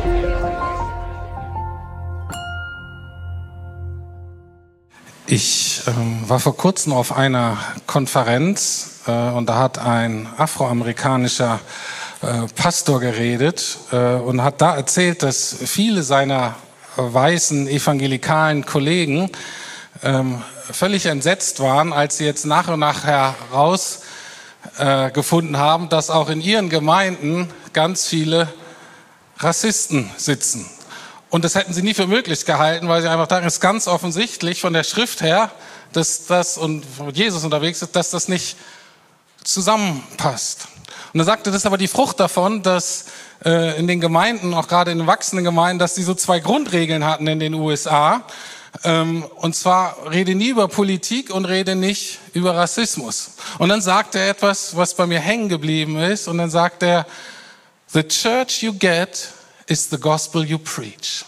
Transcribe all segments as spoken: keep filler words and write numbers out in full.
Ich ähm, war vor kurzem auf einer Konferenz äh, und da hat ein afroamerikanischer äh, Pastor geredet äh, und hat da erzählt, dass viele seiner weißen evangelikalen Kollegen ähm, völlig entsetzt waren, als sie jetzt nach und nach heraus äh, gefunden haben, dass auch in ihren Gemeinden ganz viele Rassisten sitzen. Und das hätten sie nie für möglich gehalten, weil sie einfach dachten, es ist ganz offensichtlich von der Schrift her, dass das und mit Jesus unterwegs ist, dass das nicht zusammenpasst. Und er sagte, das ist aber die Frucht davon, dass äh, in den Gemeinden, auch gerade in den wachsenden Gemeinden, dass die so zwei Grundregeln hatten in den U S A. Ähm, und zwar, rede nie über Politik und rede nicht über Rassismus. Und dann sagt er etwas, was bei mir hängen geblieben ist. Und dann sagt er, the church you get is the gospel you preach.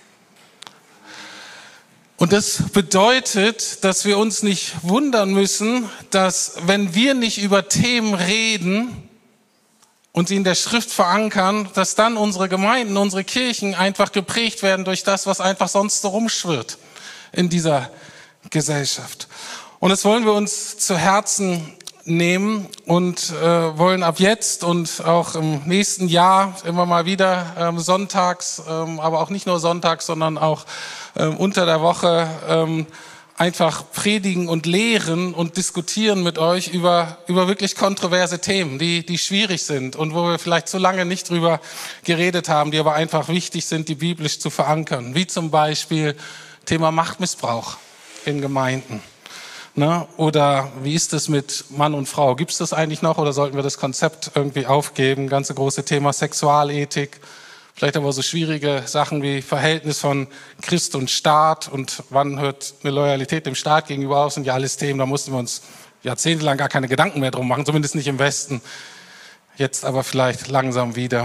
Und das bedeutet, dass wir uns nicht wundern müssen, dass wenn wir nicht über Themen reden und sie in der Schrift verankern, dass dann unsere Gemeinden, unsere Kirchen einfach geprägt werden durch das, was einfach sonst so rumschwirrt in dieser Gesellschaft. Und das wollen wir uns zu Herzen nehmen und äh, wollen ab jetzt und auch im nächsten Jahr immer mal wieder ähm, sonntags, ähm, aber auch nicht nur sonntags, sondern auch ähm, unter der Woche ähm, einfach predigen und lehren und diskutieren mit euch über über wirklich kontroverse Themen, die die schwierig sind und wo wir vielleicht so lange nicht drüber geredet haben, die aber einfach wichtig sind, die biblisch zu verankern, wie zum Beispiel Thema Machtmissbrauch in Gemeinden. Ne? Oder wie ist es mit Mann und Frau? Gibt es das eigentlich noch oder sollten wir das Konzept irgendwie aufgeben? Ganze große Thema Sexualethik, vielleicht aber so schwierige Sachen wie Verhältnis von Christ und Staat und wann hört eine Loyalität dem Staat gegenüber auf, sind ja alles Themen, da mussten wir uns jahrzehntelang gar keine Gedanken mehr drum machen, zumindest nicht im Westen. Jetzt aber vielleicht langsam wieder.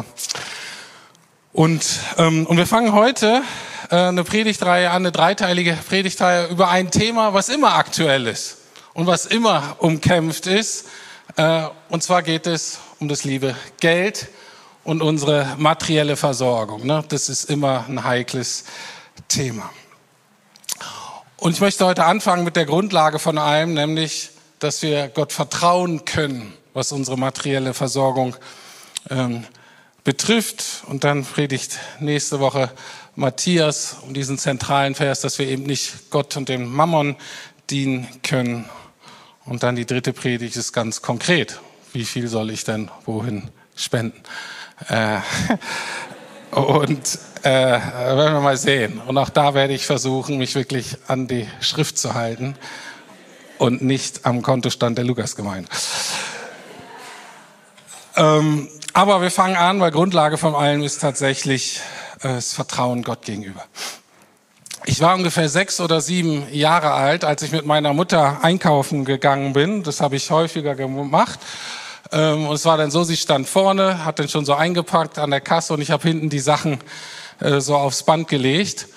Und, ähm, und wir fangen heute eine Predigtreihe an, eine dreiteilige Predigtreihe über ein Thema, was immer aktuell ist und was immer umkämpft ist. Und zwar geht es um das liebe Geld und unsere materielle Versorgung. Das ist immer ein heikles Thema. Und ich möchte heute anfangen mit der Grundlage von allem, nämlich, dass wir Gott vertrauen können, was unsere materielle Versorgung betrifft. Und dann predigt nächste Woche Matthias um diesen zentralen Vers, dass wir eben nicht Gott und dem Mammon dienen können. Und dann die dritte Predigt ist ganz konkret. Wie viel soll ich denn wohin spenden? Äh, und äh, werden wir mal sehen. Und auch da werde ich versuchen, mich wirklich an die Schrift zu halten und nicht am Kontostand der Lukasgemeinde. Ähm, aber wir fangen an, weil Grundlage von allem ist tatsächlich das Vertrauen Gott gegenüber. Ich war ungefähr sechs oder sieben Jahre alt, als ich mit meiner Mutter einkaufen gegangen bin. Das habe ich häufiger gemacht. Und es war dann so, sie stand vorne, hat dann schon so eingepackt an der Kasse und ich habe hinten die Sachen so aufs Band gelegt.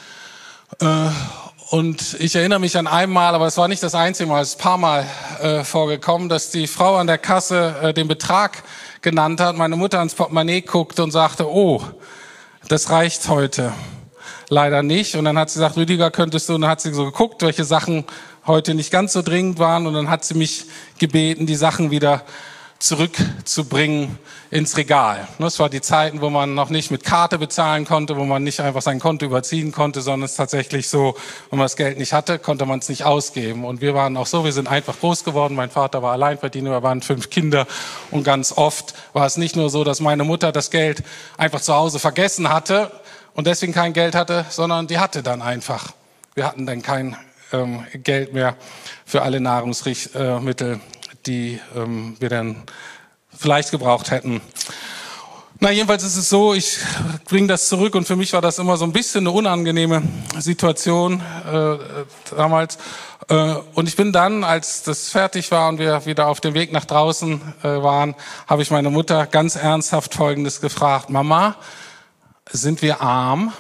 Und ich erinnere mich an einmal, aber es war nicht das einzige Mal, es ist ein paar Mal vorgekommen, dass die Frau an der Kasse den Betrag genannt hat, meine Mutter ans Portemonnaie guckte und sagte, oh, das reicht heute leider nicht. Und dann hat sie gesagt, Rüdiger, könntest du, und dann hat sie so geguckt, welche Sachen heute nicht ganz so dringend waren. Und dann hat sie mich gebeten, die Sachen wieder zurückzubringen ins Regal. Das war die Zeiten, wo man noch nicht mit Karte bezahlen konnte, wo man nicht einfach sein Konto überziehen konnte, sondern es tatsächlich so, wenn man das Geld nicht hatte, konnte man es nicht ausgeben. Und wir waren auch so, wir sind einfach groß geworden. Mein Vater war Alleinverdiener, wir waren fünf Kinder. Und ganz oft war es nicht nur so, dass meine Mutter das Geld einfach zu Hause vergessen hatte und deswegen kein Geld hatte, sondern die hatte dann einfach. Wir hatten dann kein ähm, Geld mehr für alle Nahrungsmittel, die ähm, wir dann vielleicht gebraucht hätten. Na, jedenfalls ist es so, ich bringe das zurück und für mich war das immer so ein bisschen eine unangenehme Situation äh, damals. Äh, und ich bin dann, als das fertig war und wir wieder auf dem Weg nach draußen äh, waren, habe ich meine Mutter ganz ernsthaft Folgendes gefragt. Mama, sind wir arm?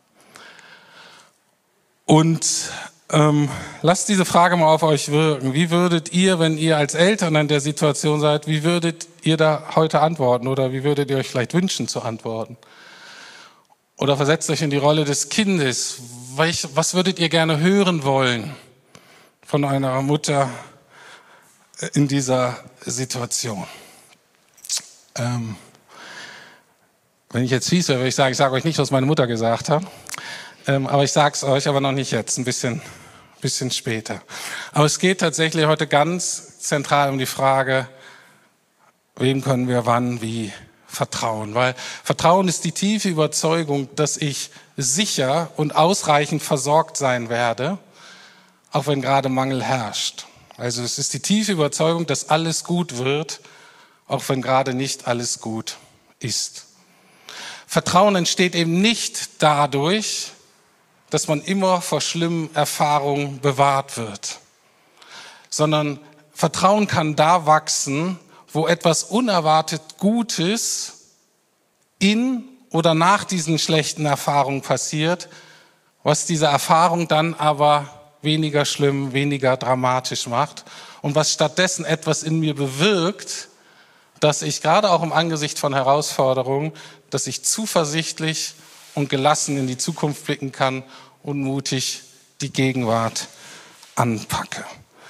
Und Ähm, lasst diese Frage mal auf euch wirken. Wie würdet ihr, wenn ihr als Eltern in der Situation seid, wie würdet ihr da heute antworten oder wie würdet ihr euch vielleicht wünschen zu antworten? Oder versetzt euch in die Rolle des Kindes. Was würdet ihr gerne hören wollen von einer Mutter in dieser Situation? Ähm, wenn ich jetzt fies wäre, würde ich sagen, ich sage euch nicht, was meine Mutter gesagt hat. Ähm, aber ich sage es euch, aber noch nicht jetzt, ein bisschen, bisschen später. Aber es geht tatsächlich heute ganz zentral um die Frage, wem können wir wann, wie vertrauen? Weil Vertrauen ist die tiefe Überzeugung, dass ich sicher und ausreichend versorgt sein werde, auch wenn gerade Mangel herrscht. Also es ist die tiefe Überzeugung, dass alles gut wird, auch wenn gerade nicht alles gut ist. Vertrauen entsteht eben nicht dadurch, dass man immer vor schlimmen Erfahrungen bewahrt wird, sondern Vertrauen kann da wachsen, wo etwas unerwartet Gutes in oder nach diesen schlechten Erfahrungen passiert, was diese Erfahrung dann aber weniger schlimm, weniger dramatisch macht und was stattdessen etwas in mir bewirkt, dass ich gerade auch im Angesicht von Herausforderungen, dass ich zuversichtlich und gelassen in die Zukunft blicken kann und mutig die Gegenwart anpacke.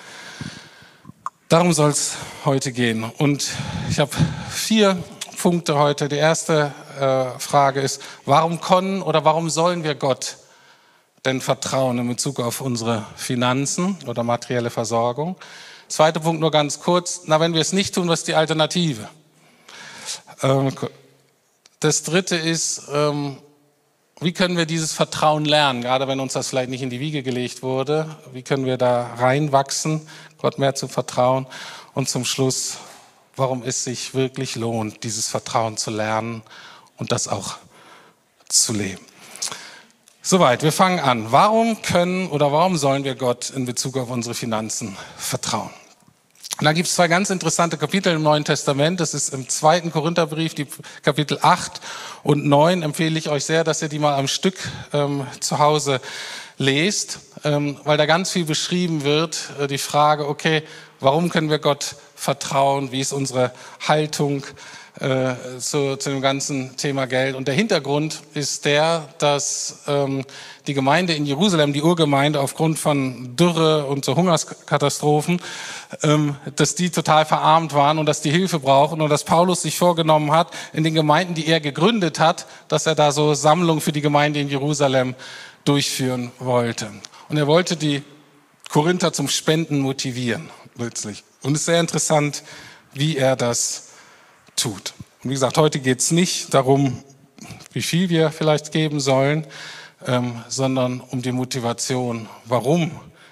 Darum soll es heute gehen. Und ich habe vier Punkte heute. Die erste äh, Frage ist, warum können oder warum sollen wir Gott denn vertrauen in Bezug auf unsere Finanzen oder materielle Versorgung? Zweiter Punkt nur ganz kurz. Na, wenn wir es nicht tun, was ist die Alternative? Ähm, das dritte ist, ähm, wie können wir dieses Vertrauen lernen, gerade wenn uns das vielleicht nicht in die Wiege gelegt wurde? Wie können wir da reinwachsen, Gott mehr zu vertrauen? Und zum Schluss, warum es sich wirklich lohnt, dieses Vertrauen zu lernen und das auch zu leben. Soweit, wir fangen an. Warum können oder warum sollen wir Gott in Bezug auf unsere Finanzen vertrauen? Und da gibt es zwei ganz interessante Kapitel im Neuen Testament. Das ist im zweiten Korintherbrief, die Kapitel acht und neun. Empfehle ich euch sehr, dass ihr die mal am Stück ähm, zu Hause lest, ähm, weil da ganz viel beschrieben wird. Äh, die Frage, okay, warum können wir Gott vertrauen? Wie ist unsere Haltung äh, zu, zu dem ganzen Thema Geld? Und der Hintergrund ist der, dass ähm, die Gemeinde in Jerusalem, die Urgemeinde, aufgrund von Dürre und so Hungerskatastrophen, ähm, dass die total verarmt waren und dass die Hilfe brauchen und dass Paulus sich vorgenommen hat, in den Gemeinden, die er gegründet hat, dass er da so Sammlungen für die Gemeinde in Jerusalem durchführen wollte. Und er wollte die Korinther zum Spenden motivieren, letztlich. Und es ist sehr interessant, wie er das tut. Und wie gesagt, heute geht es nicht darum, wie viel wir vielleicht geben sollen, ähm, sondern um die Motivation. Warum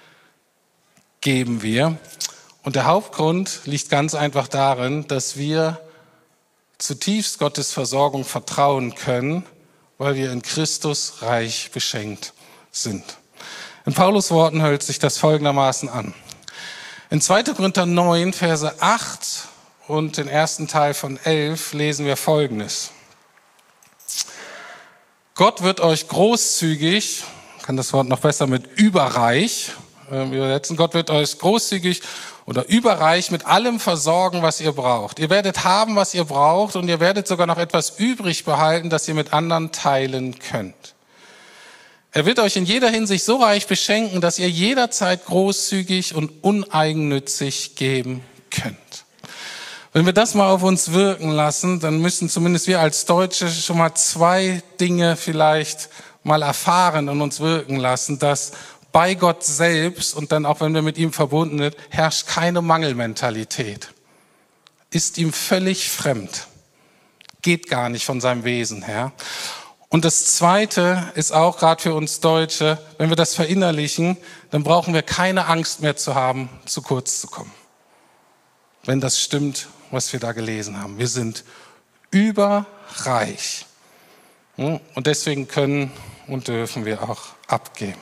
geben wir? Und der Hauptgrund liegt ganz einfach darin, dass wir zutiefst Gottes Versorgung vertrauen können, weil wir in Christus reich beschenkt sind. In Paulus Worten hört sich das folgendermaßen an. In zweiter Korinther neun, Verse acht und den ersten Teil von elf lesen wir Folgendes. Gott wird euch großzügig, kann das Wort noch besser mit überreich äh, übersetzen, Gott wird euch großzügig oder überreich mit allem versorgen, was ihr braucht. Ihr werdet haben, was ihr braucht und ihr werdet sogar noch etwas übrig behalten, das ihr mit anderen teilen könnt. Er wird euch in jeder Hinsicht so reich beschenken, dass ihr jederzeit großzügig und uneigennützig geben könnt. Wenn wir das mal auf uns wirken lassen, dann müssen zumindest wir als Deutsche schon mal zwei Dinge vielleicht mal erfahren und uns wirken lassen, dass bei Gott selbst und dann auch wenn wir mit ihm verbunden sind, herrscht keine Mangelmentalität. Ist ihm völlig fremd. Geht gar nicht von seinem Wesen her. Und das Zweite ist auch gerade für uns Deutsche, wenn wir das verinnerlichen, dann brauchen wir keine Angst mehr zu haben, zu kurz zu kommen. Wenn das stimmt, was wir da gelesen haben. Wir sind überreich. Und deswegen können und dürfen wir auch abgeben.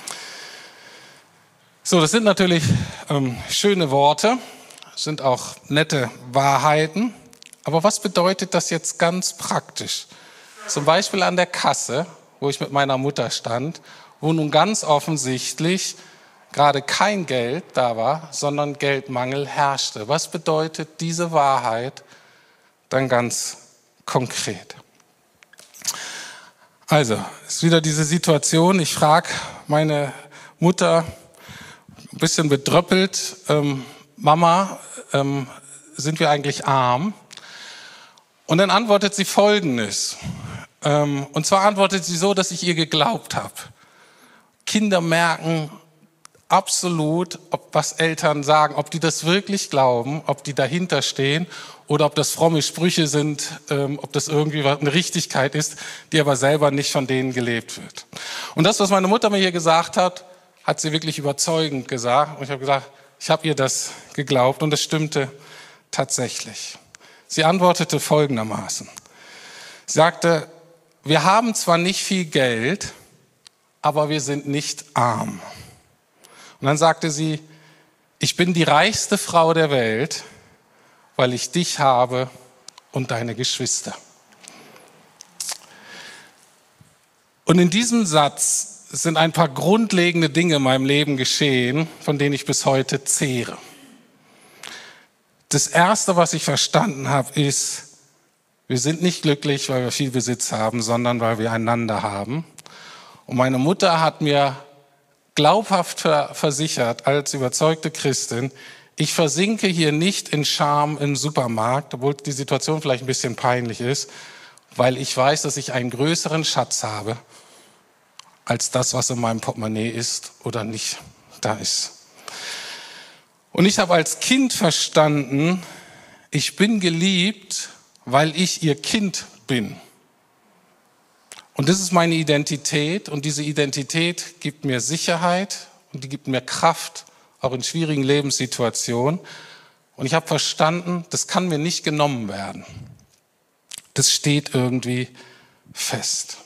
So, das sind natürlich ähm, schöne Worte, sind auch nette Wahrheiten. Aber was bedeutet das jetzt ganz praktisch? Zum Beispiel an der Kasse, wo ich mit meiner Mutter stand, wo nun ganz offensichtlich gerade kein Geld da war, sondern Geldmangel herrschte. Was bedeutet diese Wahrheit dann ganz konkret? Also, ist wieder diese Situation, ich frage meine Mutter, ein bisschen bedröppelt, ähm, Mama, ähm, sind wir eigentlich arm? Und dann antwortet sie Folgendes. Ähm, und zwar antwortet sie so, dass ich ihr geglaubt habe. Kinder merken absolut, ob was Eltern sagen, ob die das wirklich glauben, ob die dahinter stehen oder ob das fromme Sprüche sind, ähm, ob das irgendwie eine Richtigkeit ist, die aber selber nicht von denen gelebt wird. Und das, was meine Mutter mir hier gesagt hat, hat sie wirklich überzeugend gesagt. Und ich habe gesagt, ich habe ihr das geglaubt und es stimmte tatsächlich. Sie antwortete folgendermaßen. Sie sagte, wir haben zwar nicht viel Geld, aber wir sind nicht arm. Und dann sagte sie, ich bin die reichste Frau der Welt, weil ich dich habe und deine Geschwister. Und in diesem Satz sind ein paar grundlegende Dinge in meinem Leben geschehen, von denen ich bis heute zehre. Das Erste, was ich verstanden habe, ist, wir sind nicht glücklich, weil wir viel Besitz haben, sondern weil wir einander haben. Und meine Mutter hat mir glaubhaft versichert, als überzeugte Christin, ich versinke hier nicht in Scham im Supermarkt, obwohl die Situation vielleicht ein bisschen peinlich ist, weil ich weiß, dass ich einen größeren Schatz habe, als das, was in meinem Portemonnaie ist oder nicht da ist. Und ich habe als Kind verstanden, ich bin geliebt, weil ich ihr Kind bin. Und das ist meine Identität und diese Identität gibt mir Sicherheit und die gibt mir Kraft, auch in schwierigen Lebenssituationen. Und ich habe verstanden, das kann mir nicht genommen werden. Das steht irgendwie fest.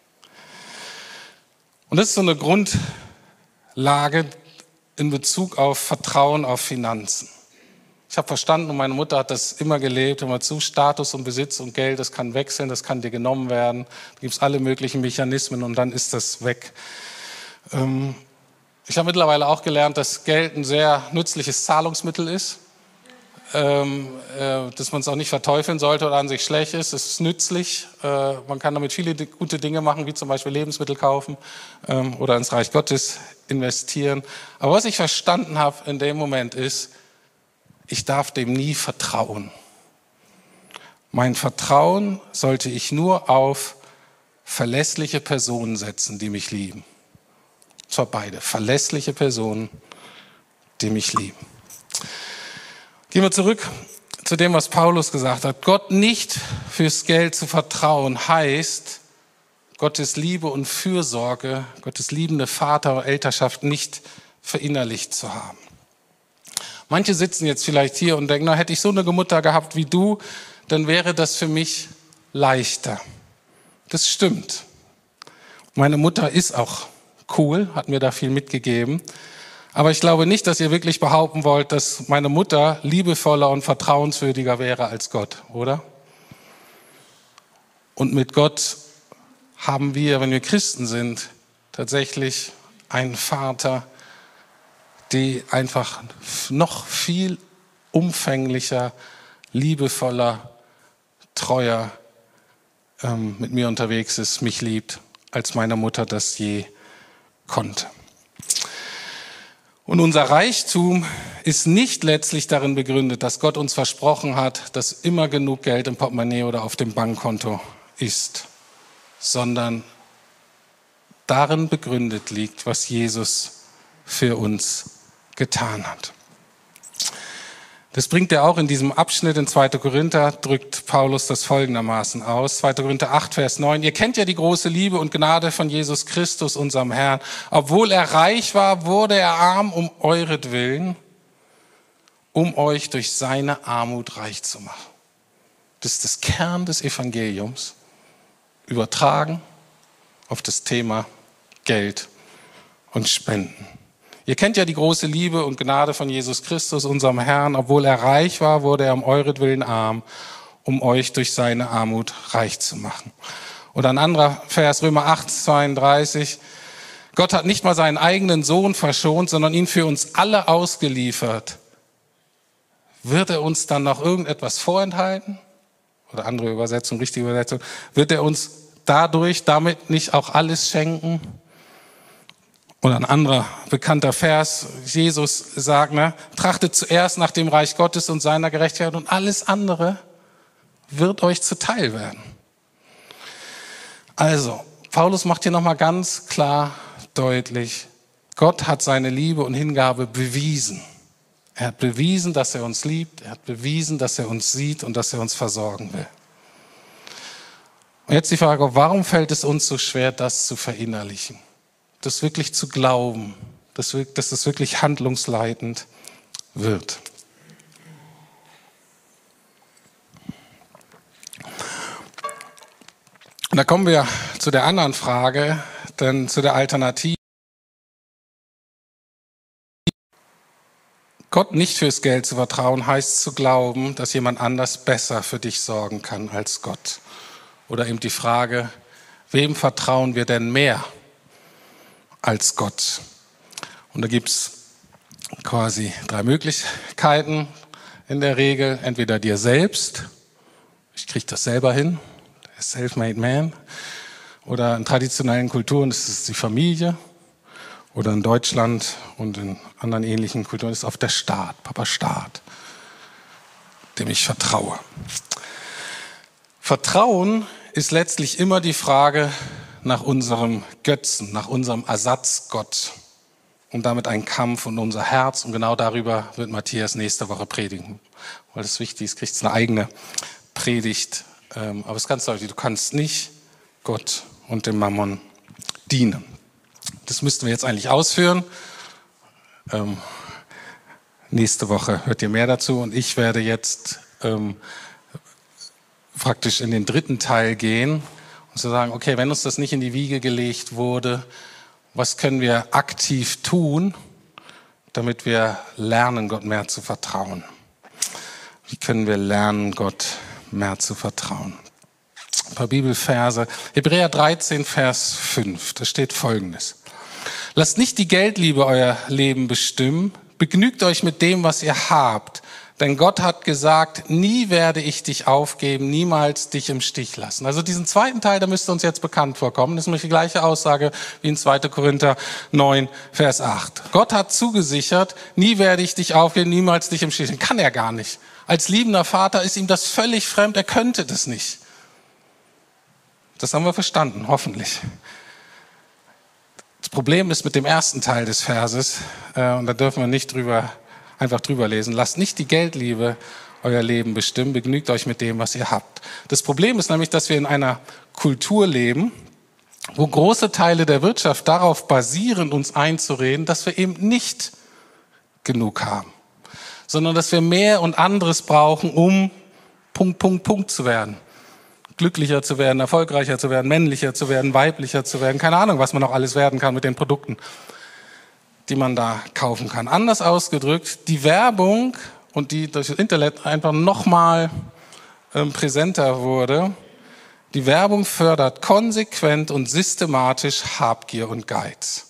Und das ist so eine Grundlage in Bezug auf Vertrauen auf Finanzen. Ich habe verstanden und meine Mutter hat das immer gelebt, immer zu, Status und Besitz und Geld, das kann wechseln, das kann dir genommen werden. Da gibt es alle möglichen Mechanismen und dann ist das weg. Ähm, ich habe mittlerweile auch gelernt, dass Geld ein sehr nützliches Zahlungsmittel ist, ähm, äh, dass man es auch nicht verteufeln sollte oder an sich schlecht ist. Es ist nützlich, äh, man kann damit viele gute Dinge machen, wie zum Beispiel Lebensmittel kaufen ähm, oder ins Reich Gottes investieren. Aber was ich verstanden habe in dem Moment ist, ich darf dem nie vertrauen. Mein Vertrauen sollte ich nur auf verlässliche Personen setzen, die mich lieben. Und zwar beide, verlässliche Personen, die mich lieben. Gehen wir zurück zu dem, was Paulus gesagt hat. Gott nicht fürs Geld zu vertrauen, heißt, Gottes Liebe und Fürsorge, Gottes liebende Vater- und Elternschaft nicht verinnerlicht zu haben. Manche sitzen jetzt vielleicht hier und denken, na, hätte ich so eine Mutter gehabt wie du, dann wäre das für mich leichter. Das stimmt. Meine Mutter ist auch cool, hat mir da viel mitgegeben. Aber ich glaube nicht, dass ihr wirklich behaupten wollt, dass meine Mutter liebevoller und vertrauenswürdiger wäre als Gott, oder? Und mit Gott haben wir, wenn wir Christen sind, tatsächlich einen Vater, die einfach noch viel umfänglicher, liebevoller, treuer ähm, mit mir unterwegs ist, mich liebt, als meine Mutter das je konnte. Und unser Reichtum ist nicht letztlich darin begründet, dass Gott uns versprochen hat, dass immer genug Geld im Portemonnaie oder auf dem Bankkonto ist, sondern darin begründet liegt, was Jesus für uns getan hat. Das bringt er auch in diesem Abschnitt in zweiter Korinther, drückt Paulus das folgendermaßen aus. zweiter Korinther acht, Vers neun. Ihr kennt ja die große Liebe und Gnade von Jesus Christus, unserem Herrn. Obwohl er reich war, wurde er arm um euretwillen, um euch durch seine Armut reich zu machen. Das ist das Kern des Evangeliums, übertragen auf das Thema Geld und Spenden. Ihr kennt ja die große Liebe und Gnade von Jesus Christus, unserem Herrn. Obwohl er reich war, wurde er um euretwillen arm, um euch durch seine Armut reich zu machen. Oder ein anderer Vers, Römer acht, zweiunddreißig. Gott hat nicht mal seinen eigenen Sohn verschont, sondern ihn für uns alle ausgeliefert. Wird er uns dann noch irgendetwas vorenthalten? Oder andere Übersetzung, richtige Übersetzung. Wird er uns dadurch, damit nicht auch alles schenken? Oder ein anderer bekannter Vers, Jesus sagt, ne, trachtet zuerst nach dem Reich Gottes und seiner Gerechtigkeit und alles andere wird euch zuteil werden. Also, Paulus macht hier nochmal ganz klar deutlich, Gott hat seine Liebe und Hingabe bewiesen. Er hat bewiesen, dass er uns liebt, er hat bewiesen, dass er uns sieht und dass er uns versorgen will. Und jetzt die Frage, warum fällt es uns so schwer, das zu verinnerlichen? Das wirklich zu glauben, dass, dass das wirklich handlungsleitend wird. Und da kommen wir zu der anderen Frage, denn zu der Alternative. Gott nicht fürs Geld zu vertrauen, heißt zu glauben, dass jemand anders besser für dich sorgen kann als Gott. Oder eben die Frage, wem vertrauen wir denn mehr als Gott? Und da gibt es quasi drei Möglichkeiten in der Regel. Entweder dir selbst, ich kriege das selber hin, der Self-Made Man. Oder in traditionellen Kulturen ist es die Familie. Oder in Deutschland und in anderen ähnlichen Kulturen ist es oft der Staat, Papa Staat, dem ich vertraue. Vertrauen ist letztlich immer die Frage nach unserem Götzen, nach unserem Ersatzgott. Und damit ein Kampf um unser Herz. Und genau darüber wird Matthias nächste Woche predigen. Weil das wichtig ist, kriegst du eine eigene Predigt. Aber es ist ganz deutlich, du kannst nicht Gott und dem Mammon dienen. Das müssten wir jetzt eigentlich ausführen. Ähm, nächste Woche hört ihr mehr dazu. Und ich werde jetzt ähm, praktisch in den dritten Teil gehen und zu sagen, okay, wenn uns das nicht in die Wiege gelegt wurde, was können wir aktiv tun, damit wir lernen, Gott mehr zu vertrauen? Wie können wir lernen, Gott mehr zu vertrauen? Ein paar Bibelverse. Hebräer dreizehn, Vers fünf. Da steht Folgendes. Lasst nicht die Geldliebe euer Leben bestimmen. Begnügt euch mit dem, was ihr habt. Denn Gott hat gesagt, nie werde ich dich aufgeben, niemals dich im Stich lassen. Also diesen zweiten Teil, der müsste uns jetzt bekannt vorkommen. Das ist nämlich die gleiche Aussage wie in zweiter Korinther neun, Vers acht. Gott hat zugesichert, nie werde ich dich aufgeben, niemals dich im Stich lassen. Kann er gar nicht. Als liebender Vater ist ihm das völlig fremd, er könnte das nicht. Das haben wir verstanden, hoffentlich. Das Problem ist mit dem ersten Teil des Verses, äh, und da dürfen wir nicht drüber, einfach drüber lesen, lasst nicht die Geldliebe euer Leben bestimmen, begnügt euch mit dem, was ihr habt. Das Problem ist nämlich, dass wir in einer Kultur leben, wo große Teile der Wirtschaft darauf basieren, uns einzureden, dass wir eben nicht genug haben, sondern dass wir mehr und anderes brauchen, um Punkt, Punkt, Punkt zu werden. Glücklicher zu werden, erfolgreicher zu werden, männlicher zu werden, weiblicher zu werden. Keine Ahnung, was man noch alles werden kann mit den Produkten, die man da kaufen kann. Anders ausgedrückt, die Werbung und die durch das Internet einfach nochmal ähm, präsenter wurde, die Werbung fördert konsequent und systematisch Habgier und Geiz.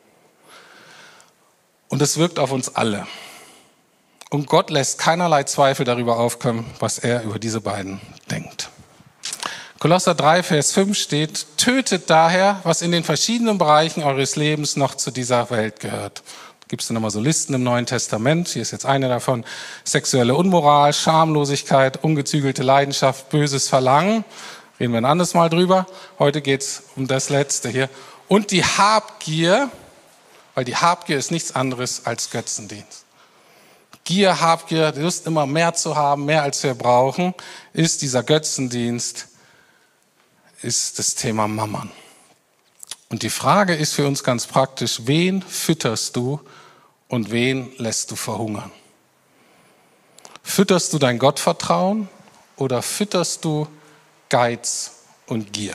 Und es wirkt auf uns alle. Und Gott lässt keinerlei Zweifel darüber aufkommen, was er über diese beiden denkt. Kolosser drei, Vers fünf steht, tötet daher, was in den verschiedenen Bereichen eures Lebens noch zu dieser Welt gehört. Da gibt es dann nochmal so Listen im Neuen Testament, hier ist jetzt eine davon, sexuelle Unmoral, Schamlosigkeit, ungezügelte Leidenschaft, böses Verlangen. Reden wir ein anderes Mal drüber. Heute geht es um das Letzte hier. Und die Habgier, weil die Habgier ist nichts anderes als Götzendienst. Gier, Habgier, Lust immer mehr zu haben, mehr als wir brauchen, ist dieser Götzendienst, ist das Thema Mammon. Und die Frage ist für uns ganz praktisch, wen fütterst du und wen lässt du verhungern? Fütterst du dein Gottvertrauen oder fütterst du Geiz und Gier?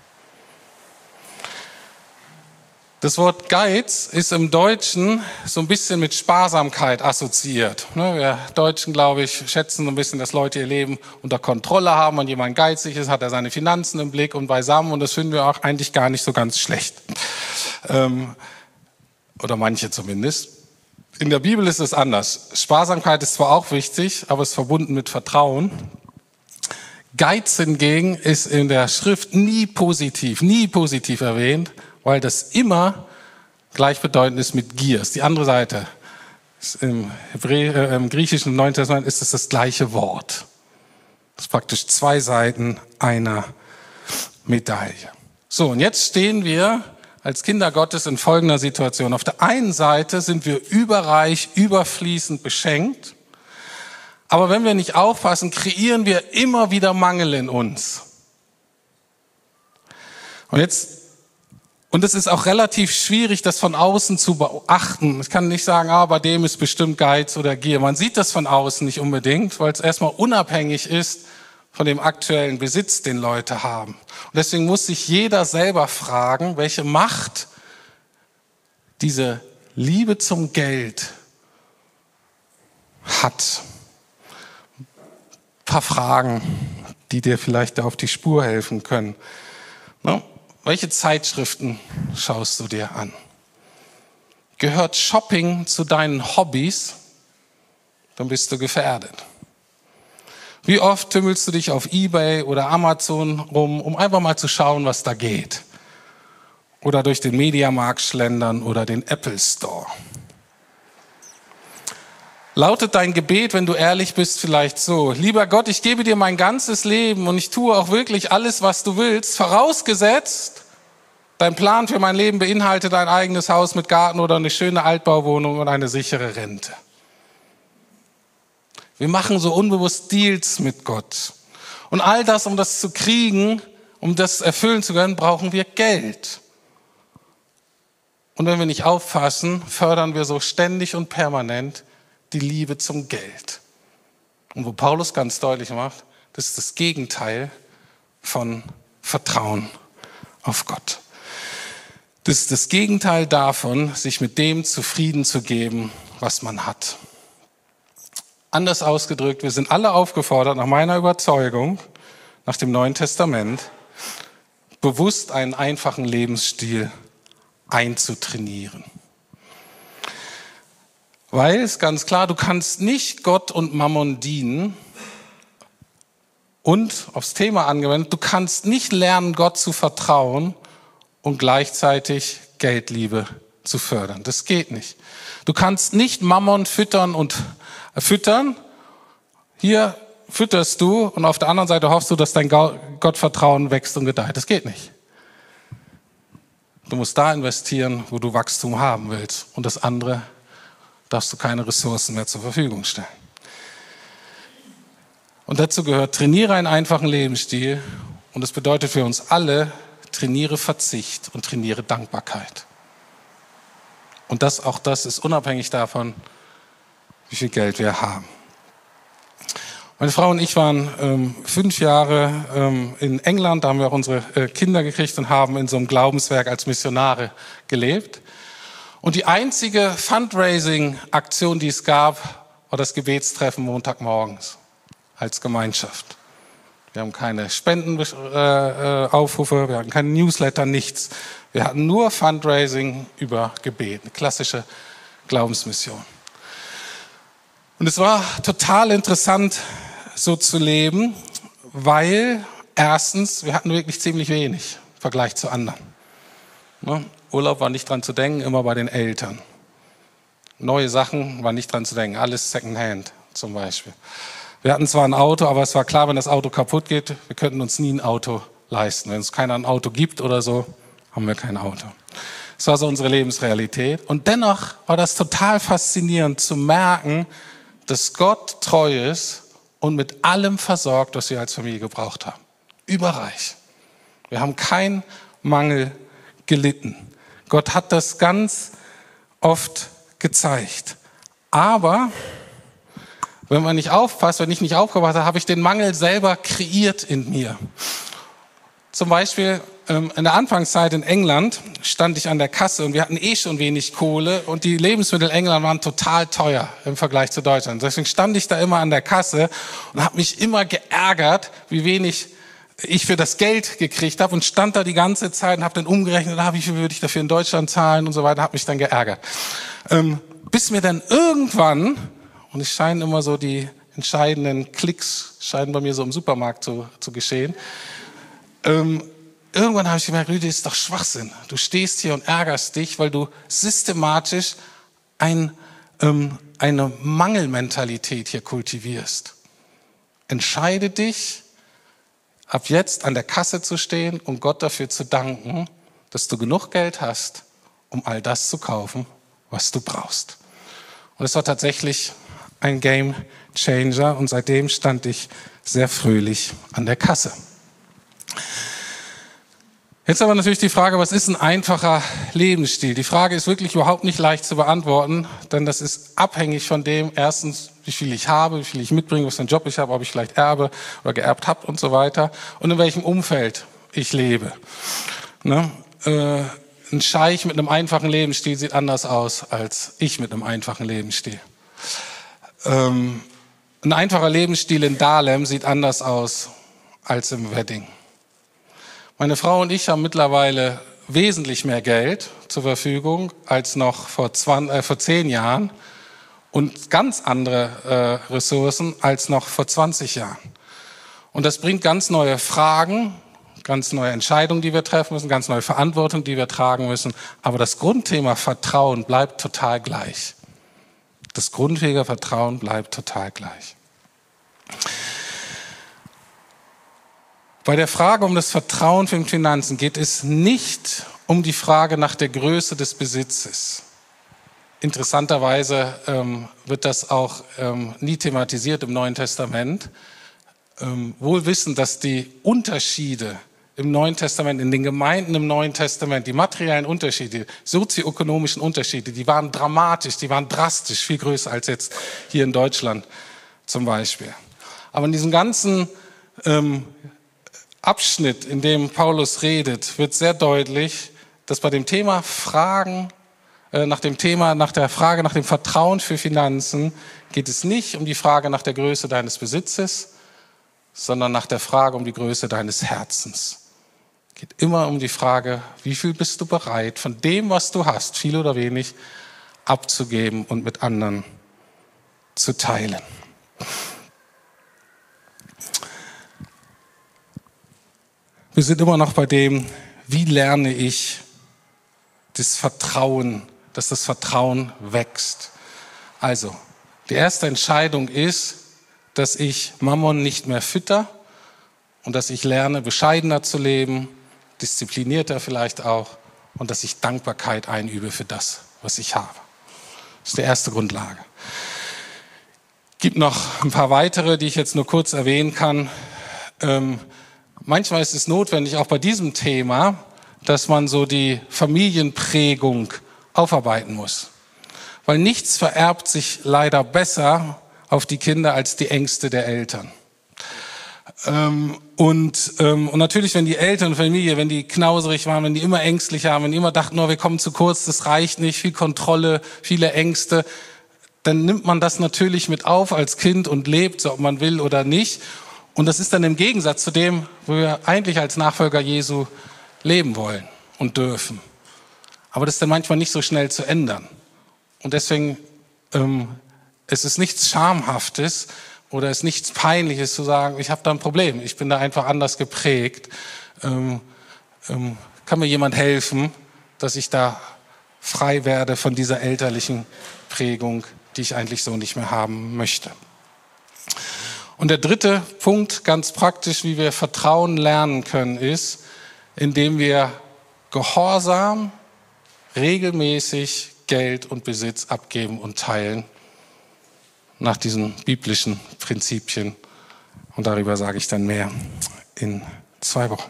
Das Wort Geiz ist im Deutschen so ein bisschen mit Sparsamkeit assoziiert. Wir Deutschen, glaube ich, schätzen so ein bisschen, dass Leute ihr Leben unter Kontrolle haben. Wenn jemand geizig ist, hat er seine Finanzen im Blick und beisammen. Und das finden wir auch eigentlich gar nicht so ganz schlecht. Ähm, oder manche zumindest. In der Bibel ist es anders. Sparsamkeit ist zwar auch wichtig, aber es ist verbunden mit Vertrauen. Geiz hingegen ist in der Schrift nie positiv, nie positiv erwähnt, weil das immer gleichbedeutend ist mit Gier. Das ist die andere Seite. Im, Hebrä äh, im Griechischen im Neuen Testament ist es das gleiche Wort. Das ist praktisch zwei Seiten einer Medaille. So, und jetzt stehen wir als Kinder Gottes in folgender Situation. Auf der einen Seite sind wir überreich, überfließend beschenkt. Aber wenn wir nicht aufpassen, kreieren wir immer wieder Mangel in uns. Und jetzt, und es ist auch relativ schwierig, das von außen zu beachten. Ich kann nicht sagen, ah, bei dem ist bestimmt Geiz oder Gier. Man sieht das von außen nicht unbedingt, weil es erstmal unabhängig ist von dem aktuellen Besitz, den Leute haben. Und deswegen muss sich jeder selber fragen, welche Macht diese Liebe zum Geld hat. Ein paar Fragen, die dir vielleicht auf die Spur helfen können. Na, welche Zeitschriften schaust du dir an? Gehört Shopping zu deinen Hobbys? Dann bist du gefährdet. Wie oft tümmelst du dich auf eBay oder Amazon rum, um einfach mal zu schauen, was da geht? Oder durch den Mediamarkt schlendern oder den Apple Store? Lautet dein Gebet, wenn du ehrlich bist, vielleicht so: Lieber Gott, ich gebe dir mein ganzes Leben und ich tue auch wirklich alles, was du willst, vorausgesetzt, dein Plan für mein Leben beinhaltet ein eigenes Haus mit Garten oder eine schöne Altbauwohnung und eine sichere Rente. Wir machen so unbewusst Deals mit Gott. Und all das, um das zu kriegen, um das erfüllen zu können, brauchen wir Geld. Und wenn wir nicht aufpassen, fördern wir so ständig und permanent die Liebe zum Geld. Und wo Paulus ganz deutlich macht, das ist das Gegenteil von Vertrauen auf Gott. Das ist das Gegenteil davon, sich mit dem zufrieden zu geben, was man hat. Anders ausgedrückt, wir sind alle aufgefordert, nach meiner Überzeugung, nach dem Neuen Testament, bewusst einen einfachen Lebensstil einzutrainieren. Weil, ist ganz klar, du kannst nicht Gott und Mammon dienen und, aufs Thema angewendet, du kannst nicht lernen, Gott zu vertrauen und gleichzeitig Geldliebe zu fördern. Das geht nicht. Du kannst nicht Mammon füttern und äh, füttern. Hier fütterst du und auf der anderen Seite hoffst du, dass dein Gottvertrauen wächst und gedeiht. Das geht nicht. Du musst da investieren, wo du Wachstum haben willst. Und das andere darfst du keine Ressourcen mehr zur Verfügung stellen. Und dazu gehört, trainiere einen einfachen Lebensstil. Und das bedeutet für uns alle, trainiere Verzicht und trainiere Dankbarkeit. Und das, auch das ist unabhängig davon, wie viel Geld wir haben. Meine Frau und ich waren ähm, fünf Jahre ähm, in England, da haben wir auch unsere äh, Kinder gekriegt und haben in so einem Glaubenswerk als Missionare gelebt. Und die einzige Fundraising-Aktion, die es gab, war das Gebetstreffen Montagmorgens als Gemeinschaft. Wir haben keine Spendenaufrufe, wir hatten keine Newsletter, nichts. Wir hatten nur Fundraising über Gebet, eine klassische Glaubensmission. Und es war total interessant, so zu leben, weil erstens, wir hatten wirklich ziemlich wenig im Vergleich zu anderen. Ne? Urlaub war nicht dran zu denken, immer bei den Eltern. Neue Sachen war nicht dran zu denken, alles Secondhand zum Beispiel. Wir hatten zwar ein Auto, aber es war klar, wenn das Auto kaputt geht, wir könnten uns nie ein Auto leisten. Wenn es keiner ein Auto gibt oder so, haben wir kein Auto. Das war so unsere Lebensrealität. Und dennoch war das total faszinierend zu merken, dass Gott treu ist und mit allem versorgt, was wir als Familie gebraucht haben. Überreich. Wir haben keinen Mangel gelitten. Gott hat das ganz oft gezeigt. Aber wenn man nicht aufpasst, wenn ich nicht aufgepasst habe, habe ich den Mangel selber kreiert in mir. Zum Beispiel in der Anfangszeit in England stand ich an der Kasse und wir hatten eh schon wenig Kohle und die Lebensmittel in England waren total teuer im Vergleich zu Deutschland. Deswegen stand ich da immer an der Kasse und habe mich immer geärgert, wie wenig ich für das Geld gekriegt habe und stand da die ganze Zeit und habe dann umgerechnet, ah, wie viel würde ich dafür in Deutschland zahlen und so weiter, habe mich dann geärgert. Ähm, bis mir dann irgendwann, und es scheinen immer so die entscheidenden Klicks scheinen bei mir so im Supermarkt zu, zu geschehen. Ähm, irgendwann habe ich gemerkt, Rüdi, das ist doch Schwachsinn. Du stehst hier und ärgerst dich, weil du systematisch ein, ähm, eine Mangelmentalität hier kultivierst. Entscheide dich, ab jetzt an der Kasse zu stehen und Gott dafür zu danken, dass du genug Geld hast, um all das zu kaufen, was du brauchst. Und es war tatsächlich ein Game Changer und seitdem stand ich sehr fröhlich an der Kasse. Jetzt aber natürlich die Frage, was ist ein einfacher Lebensstil? Die Frage ist wirklich überhaupt nicht leicht zu beantworten, denn das ist abhängig von dem, erstens, wie viel ich habe, wie viel ich mitbringe, was für einen Job ich habe, ob ich vielleicht erbe oder geerbt habe und so weiter und in welchem Umfeld ich lebe. Ne? Äh, ein Scheich mit einem einfachen Lebensstil sieht anders aus als ich mit einem einfachen Lebensstil. Ähm, ein einfacher Lebensstil in Dahlem sieht anders aus als im Wedding. Meine Frau und ich haben mittlerweile wesentlich mehr Geld zur Verfügung als noch vor, zwanzig, äh, vor zehn Jahren und ganz andere äh, Ressourcen als noch vor zwanzig Jahren. Und das bringt ganz neue Fragen, ganz neue Entscheidungen, die wir treffen müssen, ganz neue Verantwortung, die wir tragen müssen. Aber das Grundthema Vertrauen bleibt total gleich. Das Grundthema Vertrauen bleibt total gleich. Bei der Frage um das Vertrauen für die Finanzen geht es nicht um die Frage nach der Größe des Besitzes. Interessanterweise ähm, wird das auch ähm, nie thematisiert im Neuen Testament. Ähm, wohl wissend, dass die Unterschiede im Neuen Testament, in den Gemeinden im Neuen Testament, die materiellen Unterschiede, sozioökonomischen Unterschiede, die waren dramatisch, die waren drastisch, viel größer als jetzt hier in Deutschland zum Beispiel. Aber in diesem ganzen ähm, Abschnitt, in dem Paulus redet, wird sehr deutlich, dass bei dem Thema Fragen, äh, nach dem Thema, nach der Frage nach dem Vertrauen für Finanzen, geht es nicht um die Frage nach der Größe deines Besitzes, sondern nach der Frage um die Größe deines Herzens. Es geht immer um die Frage, wie viel bist du bereit, von dem, was du hast, viel oder wenig, abzugeben und mit anderen zu teilen. Wir sind immer noch bei dem, wie lerne ich das Vertrauen, dass das Vertrauen wächst. Also, die erste Entscheidung ist, dass ich Mammon nicht mehr fütter und dass ich lerne, bescheidener zu leben, disziplinierter vielleicht auch und dass ich Dankbarkeit einübe für das, was ich habe. Das ist die erste Grundlage. Es gibt noch ein paar weitere, die ich jetzt nur kurz erwähnen kann. Ähm, Manchmal ist es notwendig, auch bei diesem Thema, dass man so die Familienprägung aufarbeiten muss. Weil nichts vererbt sich leider besser auf die Kinder als die Ängste der Eltern. Ähm, und, ähm, und natürlich, wenn die Eltern und Familie, wenn die knauserig waren, wenn die immer ängstlich waren, wenn die immer dachten, oh, wir kommen zu kurz, das reicht nicht, viel Kontrolle, viele Ängste, dann nimmt man das natürlich mit auf als Kind und lebt, so ob man will oder nicht. Und das ist dann im Gegensatz zu dem, wo wir eigentlich als Nachfolger Jesu leben wollen und dürfen. Aber das ist dann manchmal nicht so schnell zu ändern. Und deswegen ähm, es ist nichts Schamhaftes oder es ist nichts Peinliches zu sagen, ich habe da ein Problem, ich bin da einfach anders geprägt. Ähm, ähm, kann mir jemand helfen, dass ich da frei werde von dieser elterlichen Prägung, die ich eigentlich so nicht mehr haben möchte. Und der dritte Punkt, ganz praktisch, wie wir Vertrauen lernen können, ist, indem wir gehorsam, regelmäßig Geld und Besitz abgeben und teilen, nach diesen biblischen Prinzipien. Und darüber sage ich dann mehr in zwei Wochen.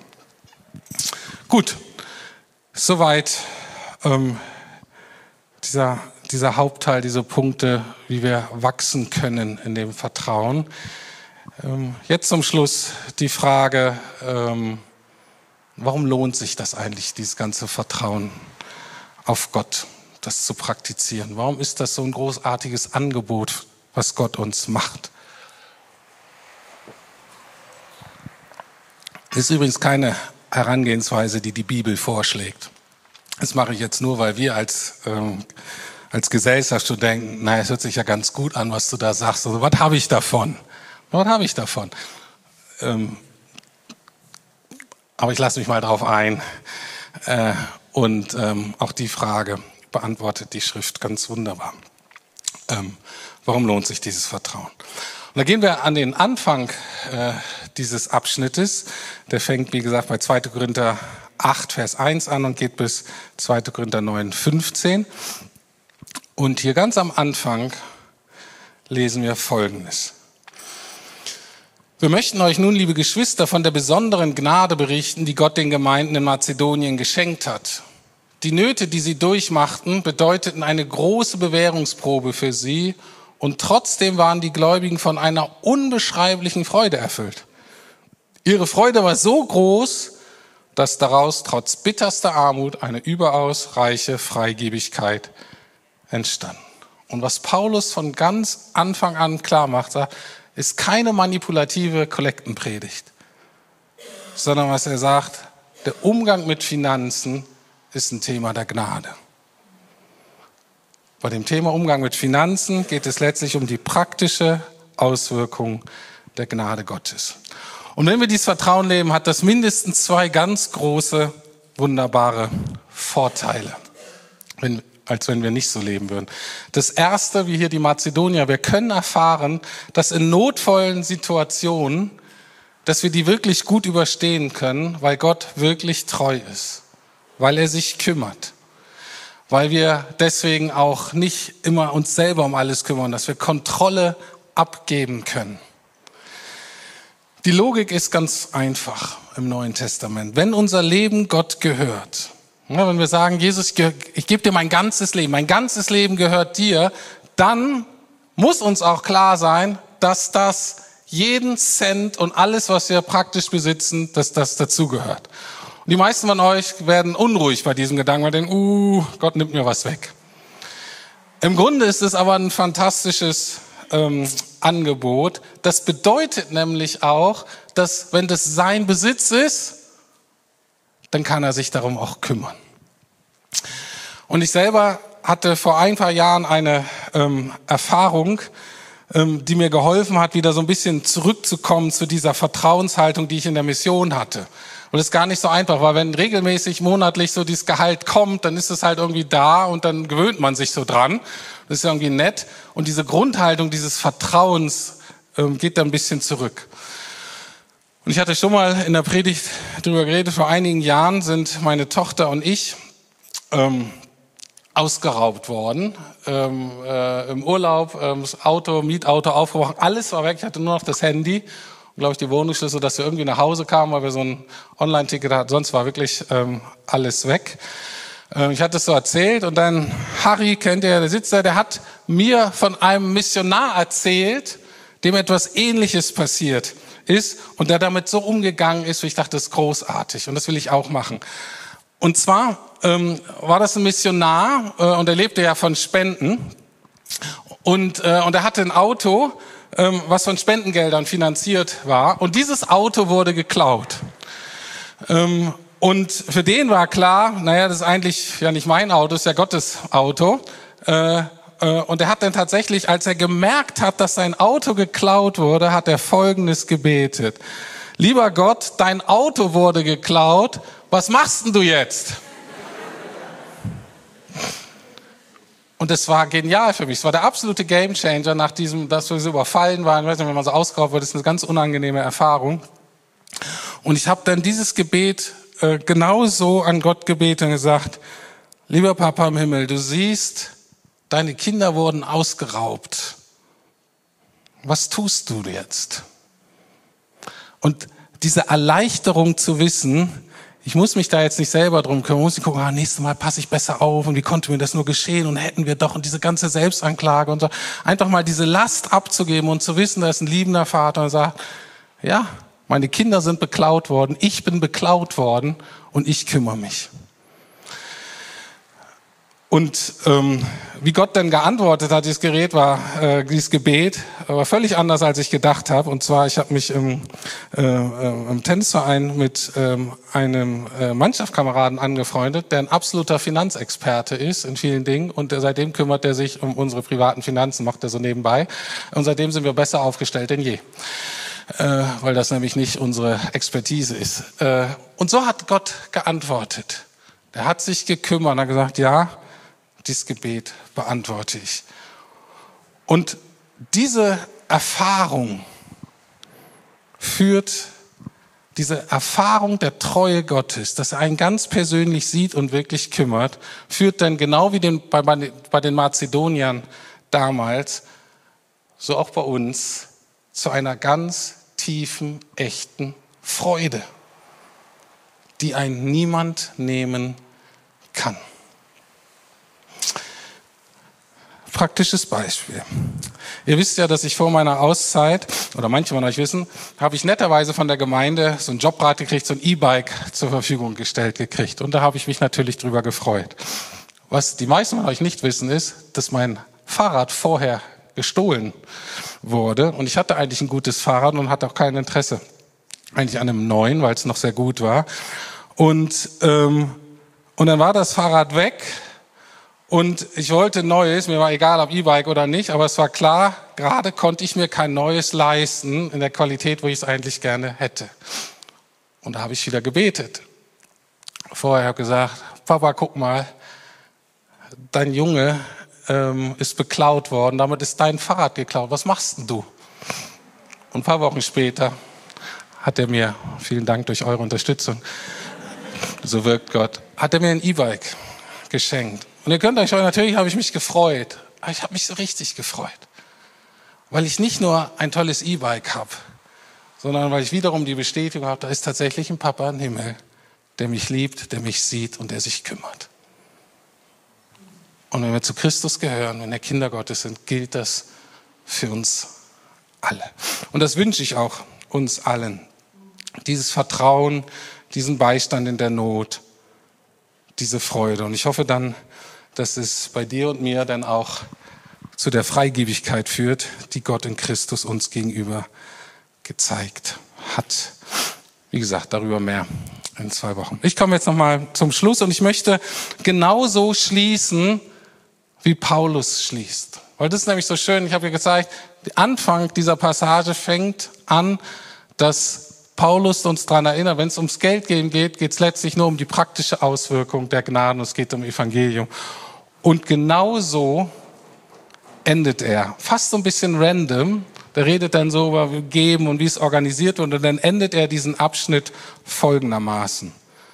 Gut, soweit ähm, dieser, dieser Hauptteil, diese Punkte, wie wir wachsen können in dem Vertrauen. Ähm, jetzt zum Schluss die Frage, ähm, warum lohnt sich das eigentlich, dieses ganze Vertrauen auf Gott, das zu praktizieren? Warum ist das so ein großartiges Angebot, was Gott uns macht? Das ist übrigens keine Herangehensweise, die die Bibel vorschlägt. Das mache ich jetzt nur, weil wir als, ähm, als Gesellschaft zu denken, naja, es hört sich ja ganz gut an, was du da sagst. Also, was habe ich davon? Was habe ich davon? Ähm, aber ich lasse mich mal drauf ein. Äh, und ähm, auch die Frage beantwortet die Schrift ganz wunderbar. Ähm, warum lohnt sich dieses Vertrauen? Und da gehen wir an den Anfang äh, dieses Abschnittes. Der fängt, wie gesagt, bei zweiter Korinther acht, Vers eins an und geht bis zweiter Korinther neun, fünfzehn. Und hier ganz am Anfang lesen wir Folgendes. Wir möchten euch nun, liebe Geschwister, von der besonderen Gnade berichten, die Gott den Gemeinden in Mazedonien geschenkt hat. Die Nöte, die sie durchmachten, bedeuteten eine große Bewährungsprobe für sie und trotzdem waren die Gläubigen von einer unbeschreiblichen Freude erfüllt. Ihre Freude war so groß, dass daraus trotz bitterster Armut eine überaus reiche Freigebigkeit entstand. Und was Paulus von ganz Anfang an klar macht, ist keine manipulative Kollektenpredigt, sondern was er sagt, der Umgang mit Finanzen ist ein Thema der Gnade. Bei dem Thema Umgang mit Finanzen geht es letztlich um die praktische Auswirkung der Gnade Gottes. Und wenn wir dieses Vertrauen leben, hat das mindestens zwei ganz große, wunderbare Vorteile, wenn, als wenn wir nicht so leben würden. Das erste, wie hier die Mazedonier, wir können erfahren, dass in notvollen Situationen, dass wir die wirklich gut überstehen können, weil Gott wirklich treu ist, weil er sich kümmert, weil wir deswegen auch nicht immer uns selber um alles kümmern, dass wir Kontrolle abgeben können. Die Logik ist ganz einfach im Neuen Testament. Wenn unser Leben Gott gehört, ja, wenn wir sagen, Jesus, ich gebe dir mein ganzes Leben, mein ganzes Leben gehört dir, dann muss uns auch klar sein, dass das jeden Cent und alles, was wir praktisch besitzen, dass das dazugehört. Und die meisten von euch werden unruhig bei diesem Gedanken, weil denken, uh, Gott nimmt mir was weg. Im Grunde ist es aber ein fantastisches ähm, Angebot. Das bedeutet nämlich auch, dass wenn das sein Besitz ist, dann kann er sich darum auch kümmern. Und ich selber hatte vor ein paar Jahren eine ähm, Erfahrung, ähm, die mir geholfen hat, wieder so ein bisschen zurückzukommen zu dieser Vertrauenshaltung, die ich in der Mission hatte. Und das ist gar nicht so einfach, weil wenn regelmäßig monatlich so dieses Gehalt kommt, dann ist es halt irgendwie da und dann gewöhnt man sich so dran. Das ist ja irgendwie nett. Und diese Grundhaltung dieses Vertrauens ähm, geht da ein bisschen zurück. Und ich hatte schon mal in der Predigt darüber geredet, vor einigen Jahren sind meine Tochter und ich ähm, ausgeraubt worden. Ähm, äh, im Urlaub, ähm, das Auto, Mietauto aufgebrochen, alles war weg, ich hatte nur noch das Handy. Glaube ich, die Wohnungsschlüssel, dass wir irgendwie nach Hause kamen, weil wir so ein Online-Ticket hatten. Sonst war wirklich ähm, alles weg. Ähm, ich hatte es so erzählt und dann Harry, kennt ihr, der sitzt da, der hat mir von einem Missionar erzählt, dem etwas Ähnliches passiert ist und der damit so umgegangen ist, wie ich dachte, das ist großartig und das will ich auch machen. Und zwar ähm, war das ein Missionar äh, und er lebte ja von Spenden und, äh, und er hatte ein Auto, was von Spendengeldern finanziert war. Und dieses Auto wurde geklaut. Und für den war klar, naja, das ist eigentlich ja nicht mein Auto, das ist ja Gottes Auto. Und er hat dann tatsächlich, als er gemerkt hat, dass sein Auto geklaut wurde, hat er Folgendes gebetet. Lieber Gott, dein Auto wurde geklaut, was machst denn du jetzt? Und das war genial für mich. Es war der absolute Gamechanger nach diesem, dass wir so überfallen waren. Ich weiß nicht, wenn man so ausgeraubt wird, das ist eine ganz unangenehme Erfahrung. Und ich habe dann dieses Gebet äh, genauso an Gott gebetet und gesagt, lieber Papa im Himmel, du siehst, deine Kinder wurden ausgeraubt. Was tust du jetzt? Und diese Erleichterung zu wissen, ich muss mich da jetzt nicht selber drum kümmern, muss ich gucken, ah, nächstes Mal passe ich besser auf und wie konnte mir das nur geschehen und hätten wir doch und diese ganze Selbstanklage und so. Einfach mal diese Last abzugeben und zu wissen, da ist ein liebender Vater und sagt, ja, meine Kinder sind beklaut worden, ich bin beklaut worden und ich kümmere mich. Und ähm, wie Gott denn geantwortet hat, dieses Gerät war, äh, dieses Gebet, war völlig anders, als ich gedacht habe. Und zwar, ich habe mich im, äh, äh, im Tennisverein mit ähm, einem äh, Mannschaftskameraden angefreundet, der ein absoluter Finanzexperte ist in vielen Dingen. Und der, seitdem kümmert er sich um unsere privaten Finanzen, macht er so nebenbei. Und seitdem sind wir besser aufgestellt denn je. Äh, weil das nämlich nicht unsere Expertise ist. Äh, und so hat Gott geantwortet. Er hat sich gekümmert und hat gesagt, ja, dieses Gebet beantworte ich. Und diese Erfahrung führt, diese Erfahrung der Treue Gottes, dass er einen ganz persönlich sieht und wirklich kümmert, führt dann genau wie den, bei, bei den Mazedoniern damals, so auch bei uns, zu einer ganz tiefen, echten Freude, die ein niemand nehmen kann. Praktisches Beispiel. Ihr wisst ja, dass ich vor meiner Auszeit, oder manche von euch wissen, habe ich netterweise von der Gemeinde so ein Jobrad gekriegt, so ein E-Bike zur Verfügung gestellt gekriegt. Und da habe ich mich natürlich drüber gefreut. Was die meisten von euch nicht wissen, ist, dass mein Fahrrad vorher gestohlen wurde. Und ich hatte eigentlich ein gutes Fahrrad und hatte auch kein Interesse eigentlich an einem neuen, weil es noch sehr gut war. Und, ähm, und dann war das Fahrrad weg. Und ich wollte ein neues, mir war egal, ob E-Bike oder nicht, aber es war klar, gerade konnte ich mir kein neues leisten in der Qualität, wo ich es eigentlich gerne hätte. Und da habe ich wieder gebetet. Vorher habe ich gesagt, Papa, guck mal, dein Junge ähm, ist beklaut worden, damit ist dein Fahrrad geklaut. Was machst denn du? Und ein paar Wochen später hat er mir, vielen Dank durch eure Unterstützung, so wirkt Gott, hat er mir ein E-Bike geschenkt. Und ihr könnt euch schon, natürlich habe ich mich gefreut, aber ich habe mich so richtig gefreut, weil ich nicht nur ein tolles E-Bike habe, sondern weil ich wiederum die Bestätigung habe, da ist tatsächlich ein Papa im Himmel, der mich liebt, der mich sieht und der sich kümmert. Und wenn wir zu Christus gehören, wenn wir Kinder Gottes sind, gilt das für uns alle. Und das wünsche ich auch uns allen. Dieses Vertrauen, diesen Beistand in der Not, diese Freude. Und ich hoffe dann, dass es bei dir und mir dann auch zu der Freigebigkeit führt, die Gott in Christus uns gegenüber gezeigt hat. Wie gesagt, darüber mehr in zwei Wochen. Ich komme jetzt nochmal zum Schluss und ich möchte genauso schließen, wie Paulus schließt. Weil das ist nämlich so schön, ich habe dir gezeigt, der Anfang dieser Passage fängt an, dass Paulus uns daran erinnert, wenn es ums Geld gehen geht, geht es letztlich nur um die praktische Auswirkung der Gnade und es geht um Evangelium. Und genauso endet er. Fast so ein bisschen random. Der redet dann so über Geben und wie es organisiert wird und dann endet er diesen Abschnitt folgendermaßen.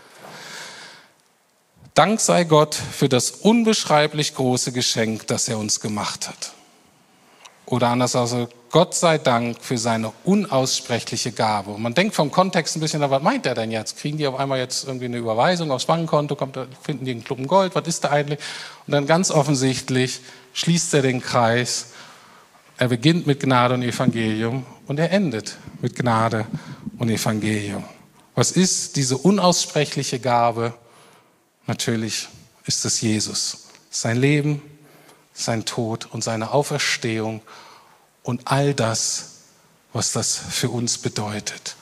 Dank sei Gott für das unbeschreiblich große Geschenk, das er uns gemacht hat. Oder anders also, Gott sei Dank für seine unaussprechliche Gabe. Und man denkt vom Kontext ein bisschen, was meint er denn jetzt? Kriegen die auf einmal jetzt irgendwie eine Überweisung aufs Bankkonto, kommt, finden die einen Klumpen Gold, was ist da eigentlich? Und dann ganz offensichtlich schließt er den Kreis. Er beginnt mit Gnade und Evangelium und er endet mit Gnade und Evangelium. Was ist diese unaussprechliche Gabe? Natürlich ist es Jesus. Sein Leben, sein Tod und seine Auferstehung und all das, was das für uns bedeutet.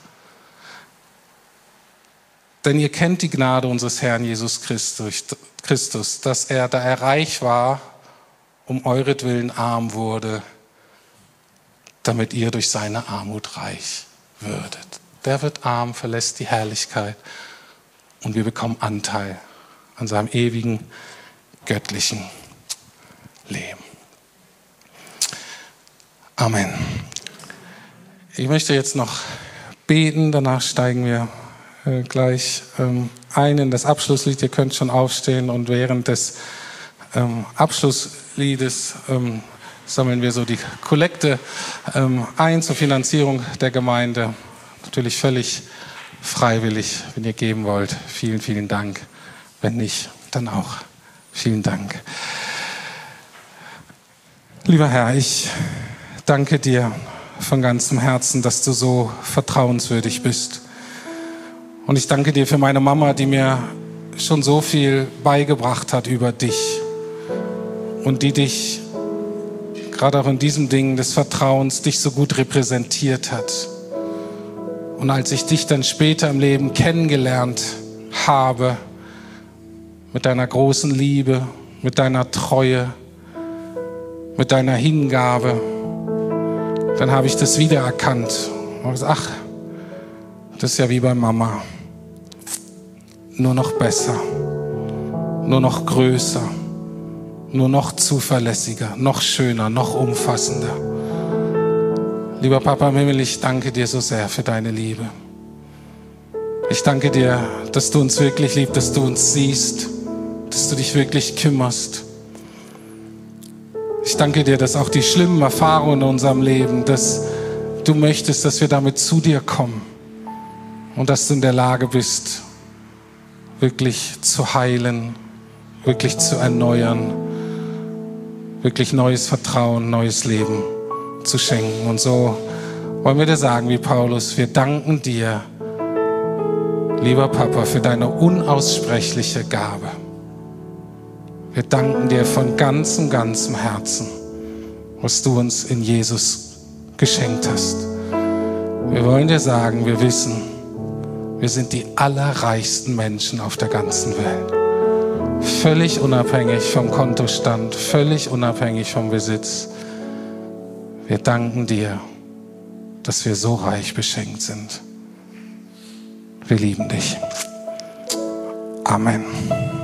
Denn ihr kennt die Gnade unseres Herrn Jesus Christus, dass er, da er reich war, um euretwillen arm wurde, damit ihr durch seine Armut reich würdet. Der wird arm, verlässt die Herrlichkeit und wir bekommen Anteil an seinem ewigen, göttlichen Leben. Amen. Ich möchte jetzt noch beten, danach steigen wir äh, gleich ähm, ein in das Abschlusslied. Ihr könnt schon aufstehen und während des ähm, Abschlussliedes ähm, sammeln wir so die Kollekte ähm, ein zur Finanzierung der Gemeinde. Natürlich völlig freiwillig, wenn ihr geben wollt. Vielen, vielen Dank. Wenn nicht, dann auch vielen Dank. Lieber Herr, ich danke dir von ganzem Herzen, dass du so vertrauenswürdig bist. Und ich danke dir für meine Mama, die mir schon so viel beigebracht hat über dich. und die dich, gerade auch in diesem Ding des Vertrauens, dich so gut repräsentiert hat. Und als ich dich dann später im Leben kennengelernt habe, mit deiner großen Liebe, mit deiner Treue, mit deiner Hingabe, dann habe ich das wiedererkannt. Und gesagt, ach, das ist ja wie bei Mama. Nur noch besser, nur noch größer, nur noch zuverlässiger, noch schöner, noch umfassender. Lieber Papa im Himmel, ich danke dir so sehr für deine Liebe. Ich danke dir, dass du uns wirklich liebst, dass du uns siehst, dass du dich wirklich kümmerst. Ich danke dir, dass auch die schlimmen Erfahrungen in unserem Leben, dass du möchtest, dass wir damit zu dir kommen und dass du in der Lage bist, wirklich zu heilen, wirklich zu erneuern, wirklich neues Vertrauen, neues Leben zu schenken. Und so wollen wir dir sagen, wie Paulus, wir danken dir, lieber Papa, für deine unaussprechliche Gabe. Wir danken dir von ganzem, ganzem Herzen, was du uns in Jesus geschenkt hast. Wir wollen dir sagen, wir wissen, wir sind die allerreichsten Menschen auf der ganzen Welt. Völlig unabhängig vom Kontostand, völlig unabhängig vom Besitz. Wir danken dir, dass wir so reich beschenkt sind. Wir lieben dich. Amen.